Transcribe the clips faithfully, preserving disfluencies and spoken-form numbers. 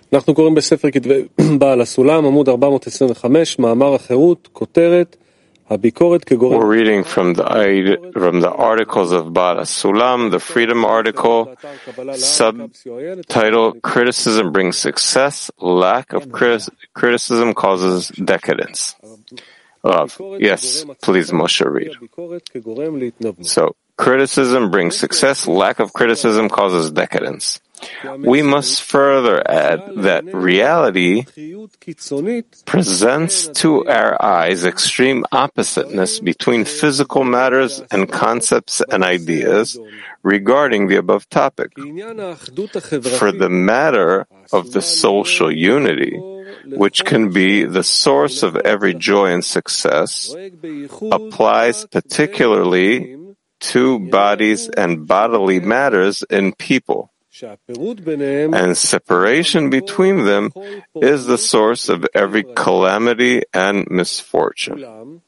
אנחנו קוראים בספר כתבי בעל הסולם, עמוד ארבע מאות עשרים וחמש, מאמר החירות, כותרת, הביקורת כגורם. We're reading from the from the articles of Baal Sulam, the Freedom article, subtitle: Criticism brings success, lack of criti- criticism causes decadence. Rav, yes, please, Moshe, read. So, criticism brings success, lack of criticism causes decadence. We must further add that reality presents to our eyes extreme oppositeness between physical matters and concepts and ideas regarding the above topic. For the matter of the social unity, which can be the source of every joy and success, applies particularly to bodies and bodily matters in people. And separation between them is the source of every calamity and misfortune.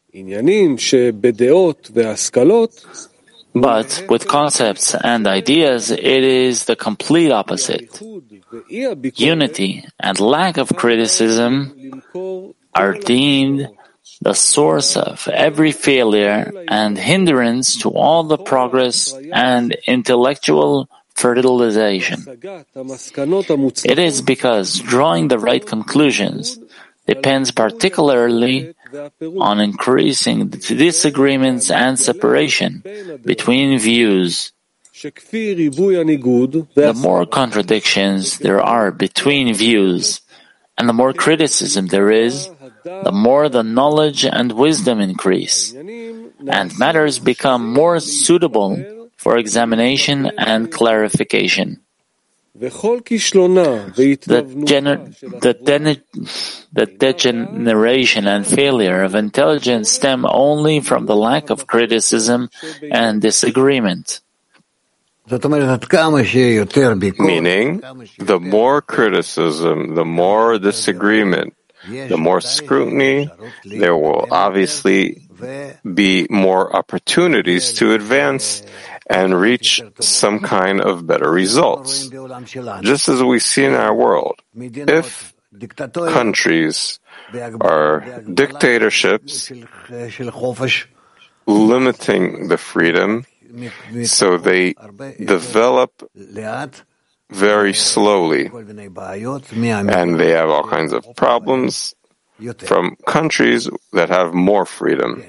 But with concepts and ideas, it is the complete opposite. Unity and lack of criticism are deemed the source of every failure and hindrance to all the progress and intellectual fertilization. It is because drawing the right conclusions depends particularly on increasing the disagreements and separation between views. The more contradictions there are between views and the more criticism there is, the more the knowledge and wisdom increase, and matters become more suitable for examination and clarification. The, gener- the, de- the degeneration and failure of intelligence stem only from the lack of criticism and disagreement. Meaning, the more criticism, the more disagreement, the more scrutiny, there will obviously be more opportunities to advance and reach some kind of better results. Just as we see in our world, if countries are dictatorships limiting the freedom, so they develop very slowly, and they have all kinds of problems from countries that have more freedom.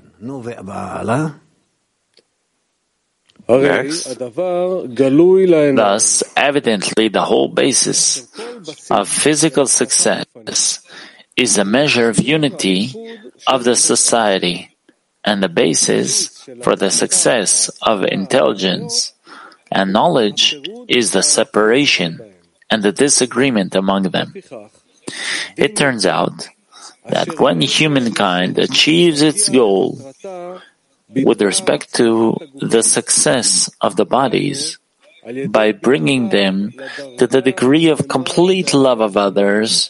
Next. Thus, evidently, the whole basis of physical success is a measure of unity of the society and the basis for the success of intelligence, and knowledge is the separation and the disagreement among them. It turns out that when humankind achieves its goal with respect to the success of the bodies, by bringing them to the degree of complete love of others,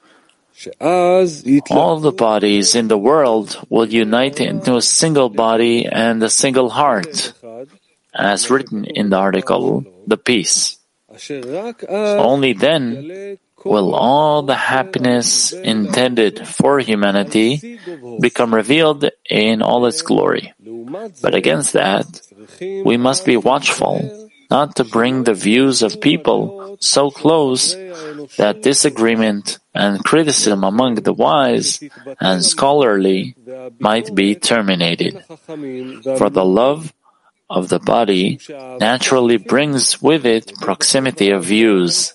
all the bodies in the world will unite into a single body and a single heart, as written in the article, The Peace. Only then will all the happiness intended for humanity become revealed in all its glory. But against that, we must be watchful not to bring the views of people so close that disagreement and criticism among the wise and scholarly might be terminated. For the love of the body naturally brings with it proximity of views.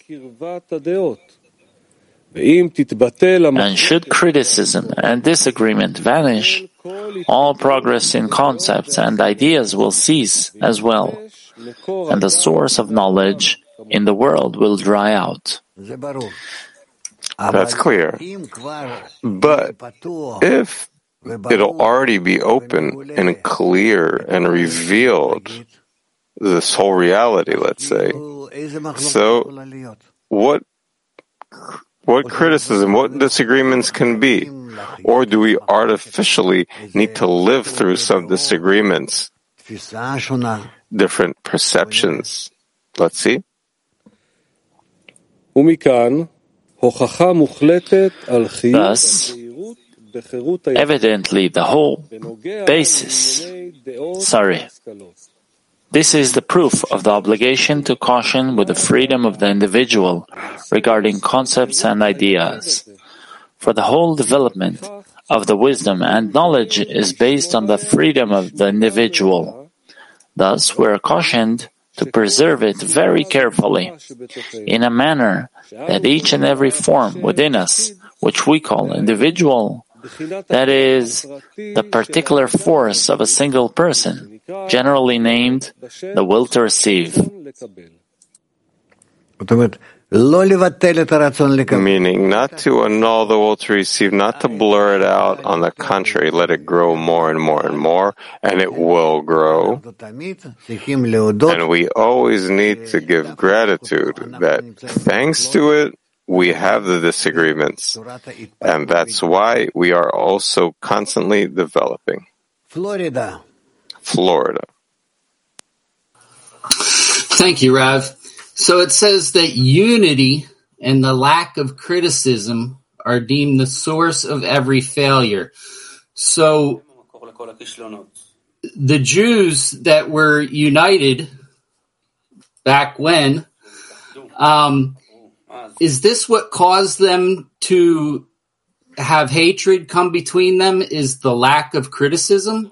And should criticism and disagreement vanish, all progress in concepts and ideas will cease as well, and the source of knowledge in the world will dry out. That's clear. But if it'll already be open and clear and revealed, this whole reality, let's say, so what What criticism, what disagreements can be? Or do we artificially need to live through some disagreements, different perceptions? Let's see. Thus, evidently the whole basis, sorry, this is the proof of the obligation to caution with the freedom of the individual regarding concepts and ideas. For the whole development of the wisdom and knowledge is based on the freedom of the individual. Thus, we are cautioned to preserve it very carefully, in a manner that each and every form within us, which we call individual, that is, the particular force of a single person, generally named the will to receive. Meaning not to annul the will to receive, not to blur it out. On the contrary, let it grow more and more and more, and it will grow. And we always need to give gratitude that thanks to it, we have the disagreements. And that's why we are also constantly developing. Florida. Florida. Thank you, Rav. So it says that unity and the lack of criticism are deemed the source of every failure. So the Jews that were united back when, um, is this what caused them to have hatred come between them? Is the lack of criticism?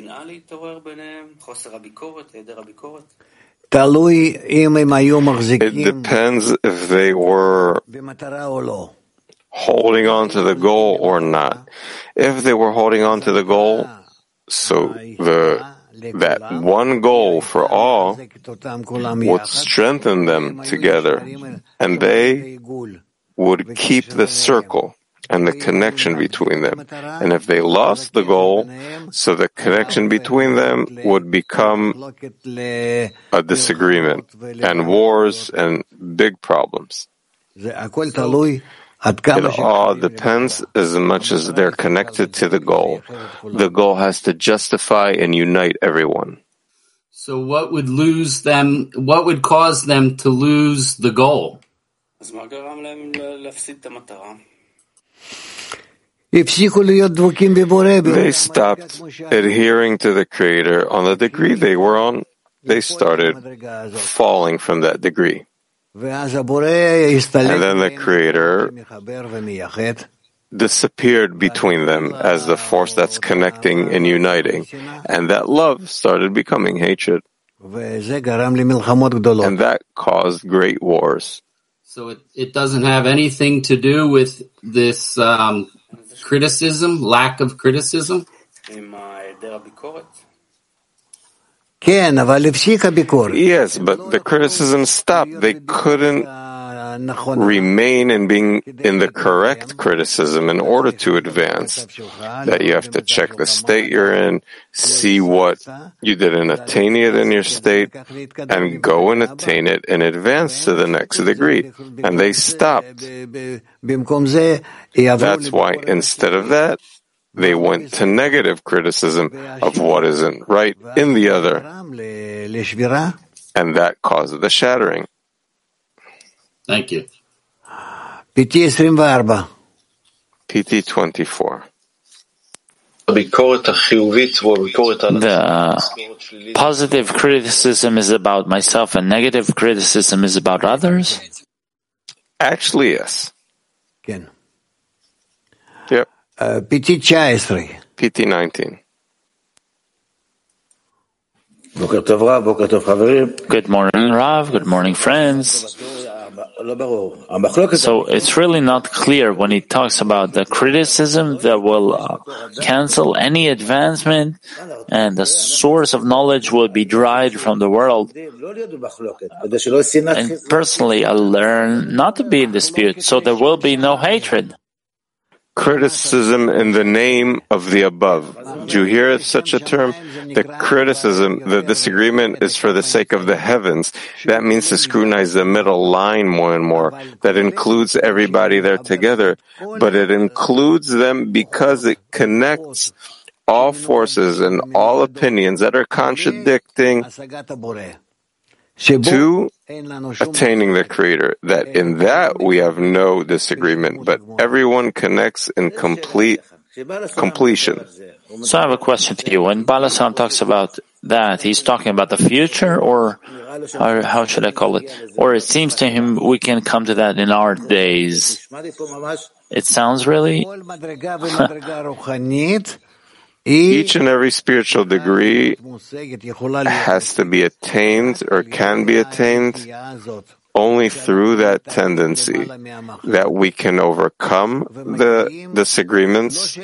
It depends if they were holding on to the goal or not. If they were holding on to the goal, so the that one goal for all would strengthen them together, and they would keep the circle and the connection between them. And if they lost the goal, so the connection between them would become a disagreement and wars and big problems. It all depends as much as they're connected to the goal. The goal has to justify and unite everyone. So what would lose them, what would cause them to lose the goal? They stopped adhering to the Creator on the degree they were on. They started falling from that degree. And then the Creator disappeared between them as the force that's connecting and uniting. And that love started becoming hatred. And that caused great wars. So it, it doesn't have anything to do with this um, criticism, lack of criticism? Yes, but the criticism stopped. They couldn't remain in being in the correct criticism in order to advance. That you have to check the state you're in, see what you didn't attain yet in your state, and go and attain it and advance to the next degree. And they stopped. That's why instead of that, they went to negative criticism of what isn't right in the other. And that caused the shattering. Thank you. P T twenty-four. P T twenty-four. The positive criticism is about myself and negative criticism is about others? Actually, yes. Ken. Yep. Uh, P T nineteen. P T nineteen. Good morning, Rav. Good morning, friends. So it's really not clear when he talks about the criticism that will uh, cancel any advancement and the source of knowledge will be derived from the world. And personally, I learn not to be in dispute, so there will be no hatred. Criticism in the name of the above. Do you hear such a term? The criticism, the disagreement is for the sake of the heavens. That means to scrutinize the middle line more and more. That includes everybody there together, but it includes them because it connects all forces and all opinions that are contradicting to attaining the Creator, that in that we have no disagreement, but everyone connects in complete completion. So I have a question to you. When Balasan talks about that, he's talking about the future, or, or how should I call it? Or it seems to him we can come to that in our days. It sounds really... Each and every spiritual degree has to be attained or can be attained only through that tendency that we can overcome the disagreements.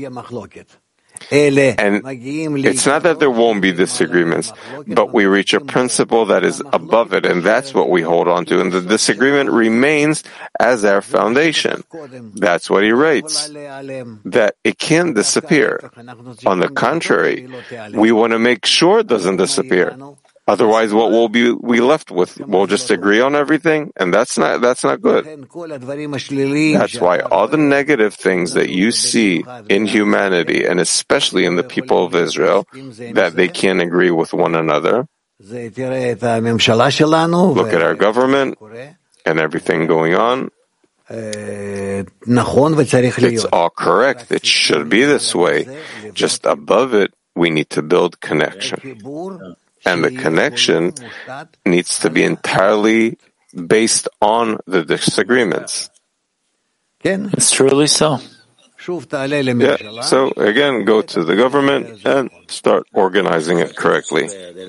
And it's not that there won't be disagreements, but we reach a principle that is above it, and that's what we hold on to. And the disagreement remains as our foundation. That's what he writes, that it can disappear. On the contrary, we want to make sure it doesn't disappear. Otherwise, what will be we left with? We'll just agree on everything, and that's not that's not good. That's why all the negative things that you see in humanity, and especially in the people of Israel, that they can't agree with one another. Look at our government and everything going on. It's all correct. It should be this way. Just above it, we need to build connection. And the connection needs to be entirely based on the disagreements. It's truly so. Yeah. So again, go to the government and start organizing it correctly.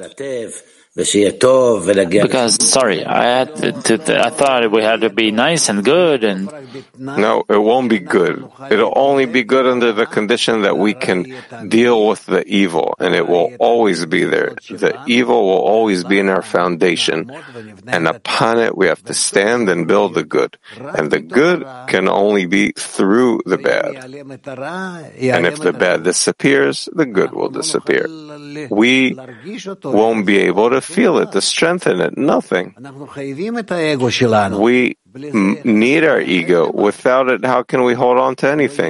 Because, sorry, I had to, to, I thought we had to be nice and good, and no, it won't be good. It'll only be good under the condition that we can deal with the evil, and it will always be there. The evil will always be in our foundation, and upon it we have to stand and build the good. And the good can only be through the bad. And if the bad disappears, the good will disappear. We won't be able to feel it, to strengthen it, nothing. We m- need our ego. Without it, how can we hold on to anything?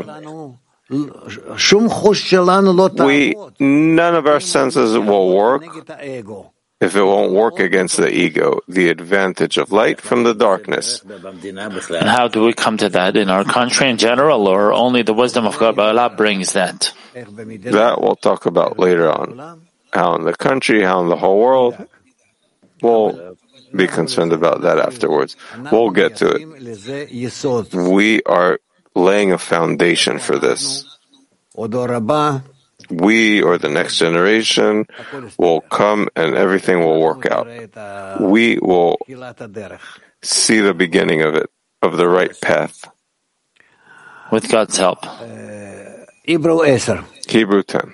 We, none of our senses will work if it won't work against the ego, the advantage of light from the darkness. And how do we come to that in our country in general, or only the wisdom of Kabbalah brings that? That we'll talk about later on. How in the country, how in the whole world. We'll be concerned about that afterwards. We'll get to it. We are laying a foundation for this. We, or the next generation, will come and everything will work out. We will see the beginning of it, of the right path. With God's help. Hebrew ten. Hebrew ten.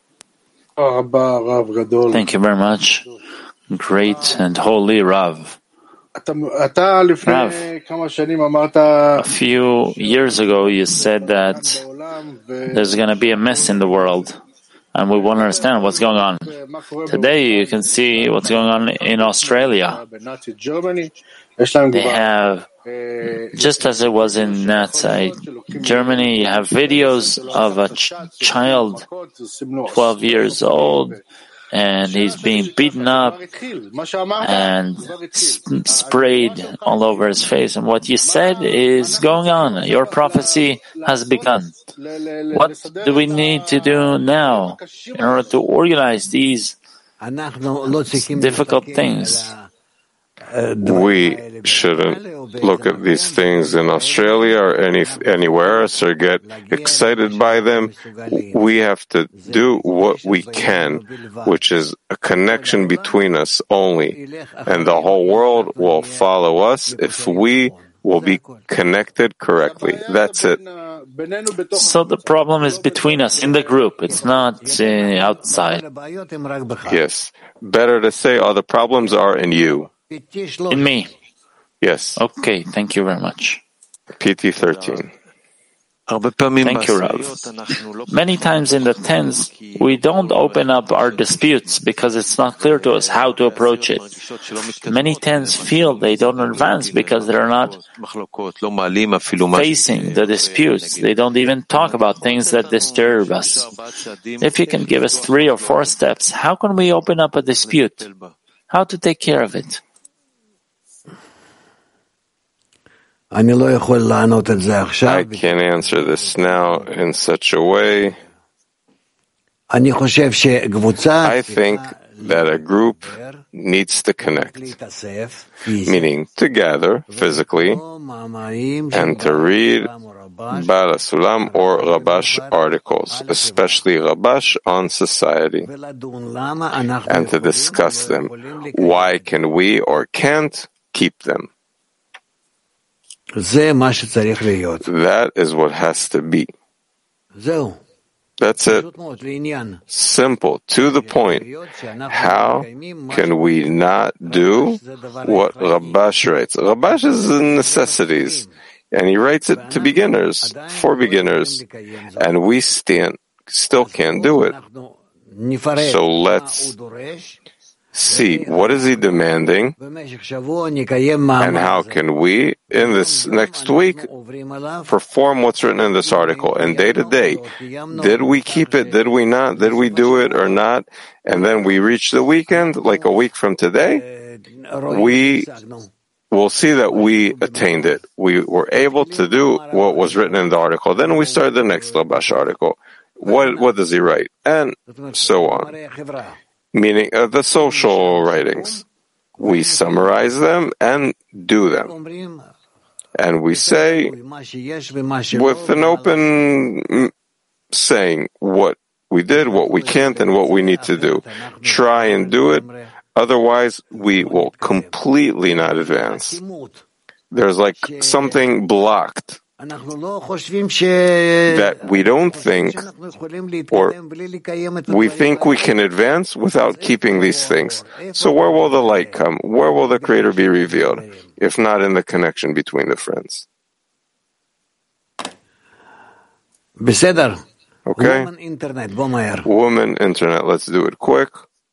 Thank you very much. Great and holy Rav. Rav, a few years ago you said that there's going to be a mess in the world, and we want to understand what's going on. Today you can see what's going on in Australia. They have, just as it was in Nazi Germany, you have videos of a ch- child, twelve years old, and he's being beaten up and sp- sprayed all over his face. And what you said is going on. Your prophecy has begun. What do we need to do now in order to organize these difficult things? We shouldn't look at these things in Australia or any anywhere else or get excited by them. We have to do what we can, which is a connection between us only, and the whole world will follow us if we will be connected correctly. That's it. So the problem is between us in the group. It's not uh, outside. Yes. Better to say all the problems are in you. In me. Yes. Okay, thank you very much. P T thirteen. Thank you, Rav. Many times in the tens, we don't open up our disputes because it's not clear to us how to approach it. Many tens feel they don't advance because they're not facing the disputes. They don't even talk about things that disturb us. If you can give us three or four steps, how can we open up a dispute? How to take care of it? I can't answer this now in such a way. I think that a group needs to connect, meaning to gather physically and to read Baal HaSulam or Rabash articles, especially Rabash on society, and to discuss them. Why can we or can't keep them? That is what has to be. That's it. Simple, to the point. How can we not do what Rabash writes? Rabash is in necessities, and he writes it to beginners, for beginners, and we stand, still can't do it. So let's see, what is he demanding, and how can we, in this next week, perform what's written in this article? And day to day, did we keep it, did we not, did we do it or not? And then we reach the weekend, like a week from today, we will see that we attained it. We were able to do what was written in the article. Then we start the next Rabash article. What, what does he write? And so on. Meaning uh, the social writings. We summarize them and do them. And we say, with an open saying, what we did, what we can't, and what we need to do. Try and do it, otherwise we will completely not advance. There's like something blocked that we don't think, or we think we can advance without keeping these things. So where will the light come? Where will the Creator be revealed, if not in the connection between the friends? Okay? Woman Internet, let's do it quick.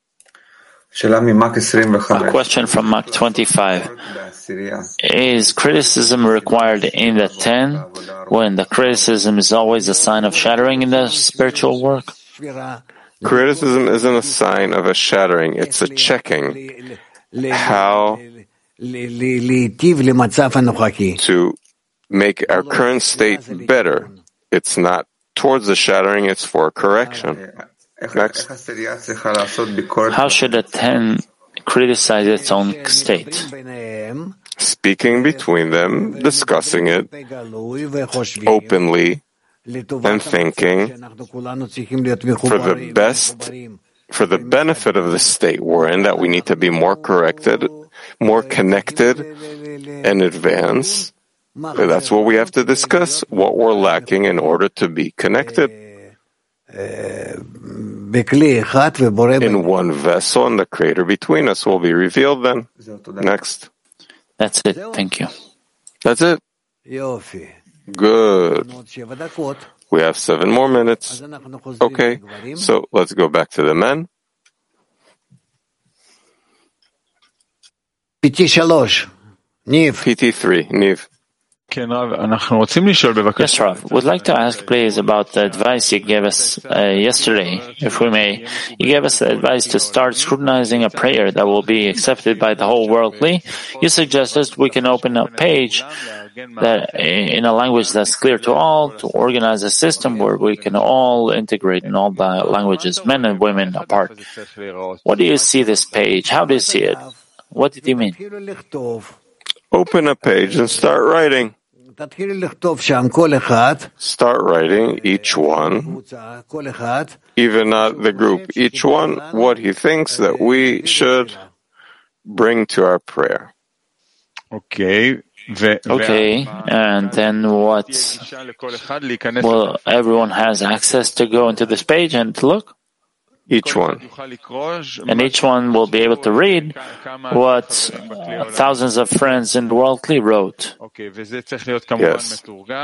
A question from Mark twenty-five. Is criticism required in the ten when the criticism is always a sign of shattering in the spiritual work? Criticism isn't a sign of a shattering, it's a checking how to make our current state better. It's not towards the shattering, it's for correction. Next. How should a ten criticize its own state? Speaking between them, discussing it openly, and thinking for the best, for the benefit of the state we're in, that we need to be more corrected, more connected, and advance. That's what we have to discuss, what we're lacking in order to be connected. In one vessel, and the Creator between us will be revealed then. Next. That's it. Thank you. That's it. Good. We have seven more minutes. Okay, so let's go back to the men. P T three, Niv. Yes, Rav. We'd like to ask, please, about the advice you gave us uh, yesterday, if we may. You gave us the advice to start scrutinizing a prayer that will be accepted by the whole worldly. You suggested we can open a page that, in a language that's clear to all, to organize a system where we can all integrate in all the languages, men and women apart. What do you see this page? How do you see it? What did you mean? Open a page and start writing. Start writing, each one, even not the group, each one, what he thinks that we should bring to our prayer. Okay. Okay, and then what? Well, everyone has access to go into this page and to look? Each one. And each one will be able to read what thousands of friends in the worldly wrote. Yes.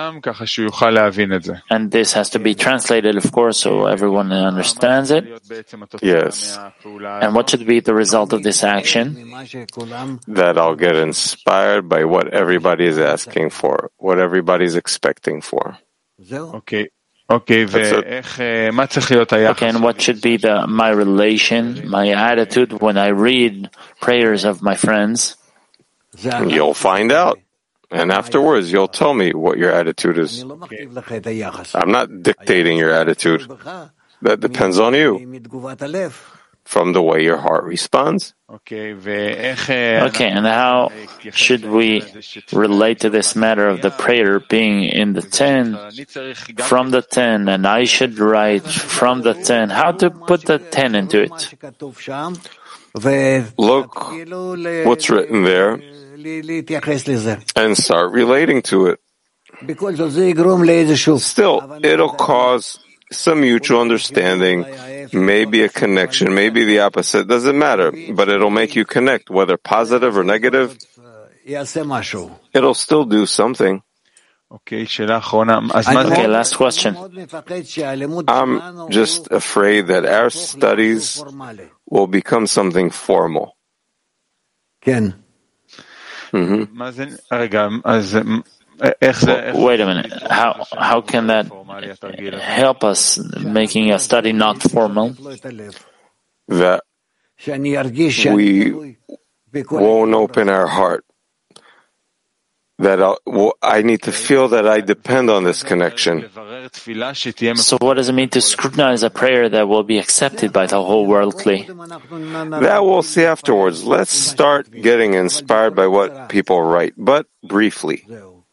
And this has to be translated, of course, so everyone understands it. Yes. And what should be the result of this action? That I'll get inspired by what everybody is asking for, what everybody is expecting for. Okay. Okay, okay, and what should be the my relation, my attitude when I read prayers of my friends? You'll find out. And afterwards, you'll tell me what your attitude is. I'm not dictating your attitude. That depends on you, from the way your heart responds. Okay, and how should we relate to this matter of the prayer being in the ten, from the ten, and I should write from the ten? How to put the ten into it? Look what's written there and start relating to it. Still, it'll cause some mutual understanding, maybe a connection, maybe the opposite, doesn't matter, but it'll make you connect, whether positive or negative. It'll still do something. Okay, okay, last question. I'm just afraid that our studies will become something formal. Mm-hmm. Wait a minute. How how can that help us making a study not formal? That we won't open our heart. That I'll, well, I need to feel that I depend on this connection. So what does it mean to scrutinize a prayer that will be accepted by the whole world, Kli? That we'll see afterwards. Let's start getting inspired by what people write, but briefly.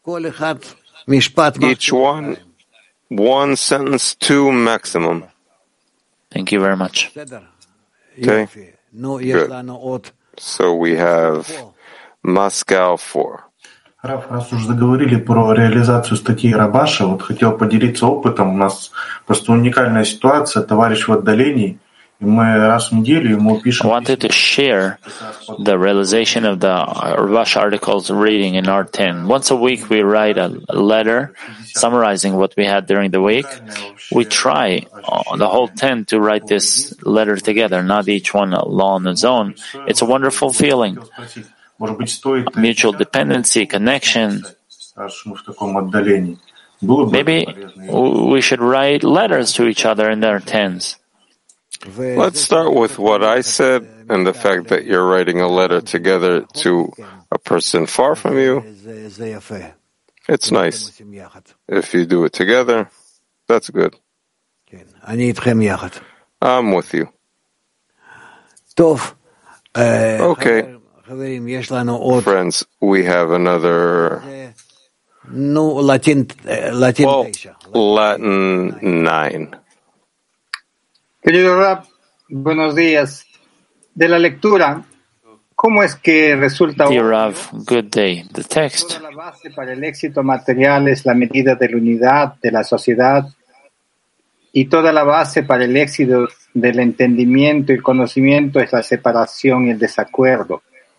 Each one, one sentence, two maximum. Thank you very much. Okay? Good. So we have Moscow four. Раф, раз уж заговорили про реализацию статьи Рабаша, вот хотел поделиться опытом. У нас просто уникальная ситуация, товарищ в отдалении, и мы раз в неделю ему пишем... I wanted to share the realization of the Rabash articles reading in R ten. Once a week we write a letter summarizing what we had during the week. We try, uh, the whole ten, to write this letter together, not each one alone on its own. It's a wonderful feeling. Mutual dependency, connection. Maybe we should write letters to each other in their tens. Let's start with what I said and the fact that you're writing a letter together to a person far from you. It's nice. If you do it together, that's good. I'm with you. Okay. Friends, we have another well, Latin nine. Querido Rab, buenos días. De la lectura, ¿cómo es que resulta Dear Rav, good day. The text. Toda la base para el éxito material es la medida de la unidad de la sociedad y toda la base para el éxito del entendimiento y el conocimiento es la separación y el desacuerdo.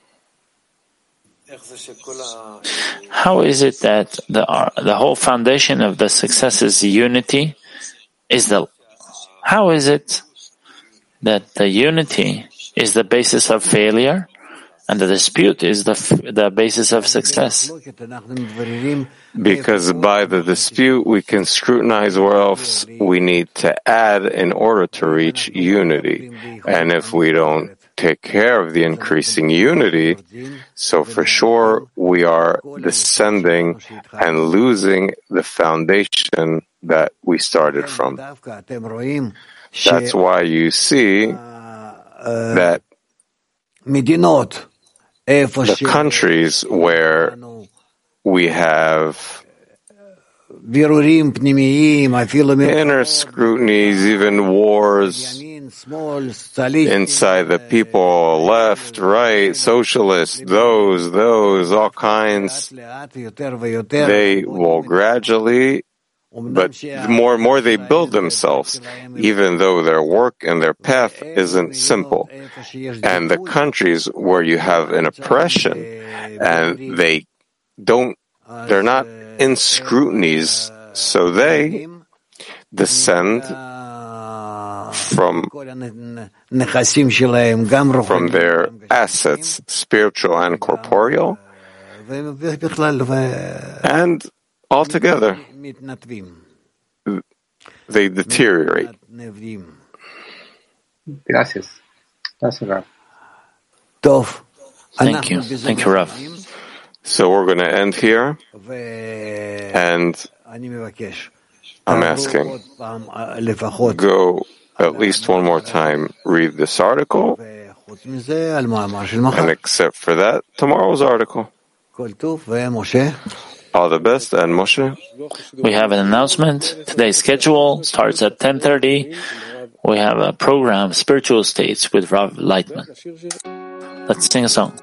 How is it that the uh, the whole foundation of the success is unity? Is the how is it that the unity is the basis of failure, and the dispute is the the basis of success? Because by the dispute we can scrutinize where else we need to add in order to reach unity, and if we don't take care of the increasing unity, so for sure we are descending and losing the foundation that we started from. That's why you see that the countries where we have inner scrutinies, even wars inside the people, left, right, socialists, those, those, all kinds, they will gradually, but more and more they build themselves, even though their work and their path isn't simple. And the countries where you have an oppression and they don't, they're not in scrutinies, so they descend from, from their assets, spiritual and corporeal, and altogether they deteriorate. Gracias. Gracias, Rav. Thank you. Thank you, Rav. So we're going to end here, and I'm asking, go at least one more time, read this article, and except for that, tomorrow's article. All the best, and Moshe? We have an announcement. Today's schedule starts at ten thirty. We have a program, Spiritual States, with Rav Lightman. Let's sing a song.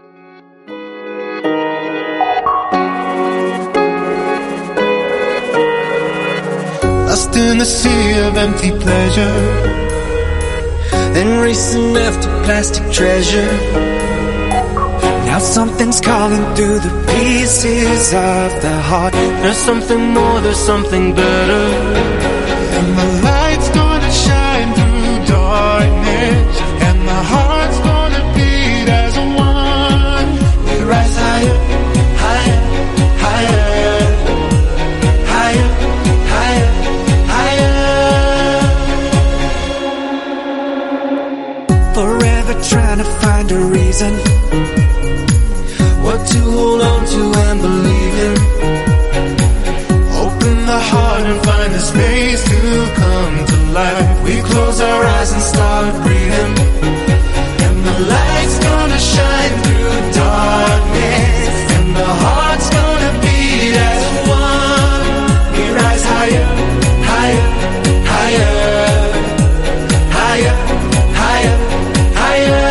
Lost in the sea of empty pleasure, then racing after plastic treasure. Now something's calling through the pieces of the heart. There's something more, there's something better. And the light's gonna shine through darkness, and the heart's gonna beat as one. We rise higher, higher, higher, higher, higher, higher. Forever trying to find a reason, what to hold on to and believe in. Open the heart and find the space to come to life. We close our eyes and start breathing, and the light's gonna shine through darkness, and the heart's gonna beat as one. We rise higher, higher, higher, higher, higher, higher.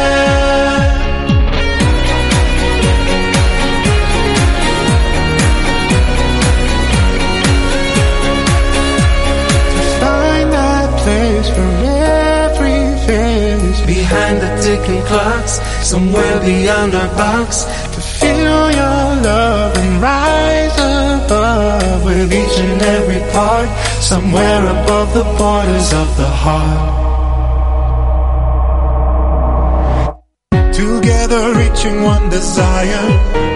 Behind the ticking clocks, somewhere beyond our box, to feel your love and rise above with each and every part, somewhere above the borders of the heart. Together reaching one desire,